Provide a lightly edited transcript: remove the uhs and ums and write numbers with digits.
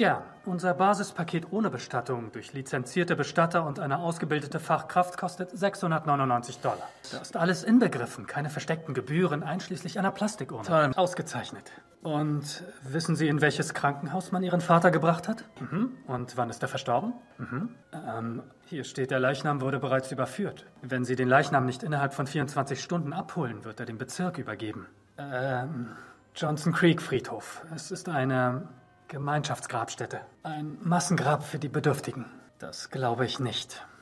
Gern. Unser Basispaket ohne Bestattung durch lizenzierte Bestatter und eine ausgebildete Fachkraft kostet $699. Da ist alles inbegriffen, keine versteckten Gebühren, einschließlich einer Plastikurne. Toll. Ausgezeichnet. Und wissen Sie, in welches Krankenhaus man Ihren Vater gebracht hat? Und wann ist er verstorben? Hier steht, der Leichnam wurde bereits überführt. Wenn Sie den Leichnam nicht innerhalb von 24 Stunden abholen, wird er dem Bezirk übergeben. Johnson Creek Friedhof. Es ist eine Gemeinschaftsgrabstätte. Ein Massengrab für die Bedürftigen. Das glaube ich nicht.